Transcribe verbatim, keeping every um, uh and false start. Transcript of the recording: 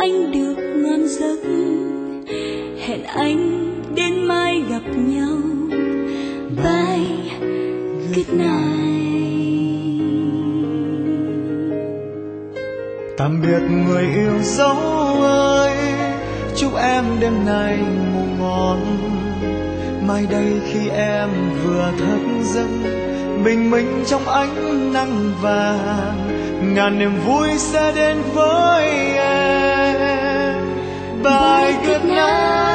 anh được ngon giấc. Hẹn anh đến mai gặp nhau. Bye, good night. Tạm biệt người yêu dấu ơi, chúc em đêm nay ngủ ngon. Mai đây khi em vừa thức giấc, bình minh trong ánh nắng vàng, ngàn niềm vui sẽ đến với em. Bye good night.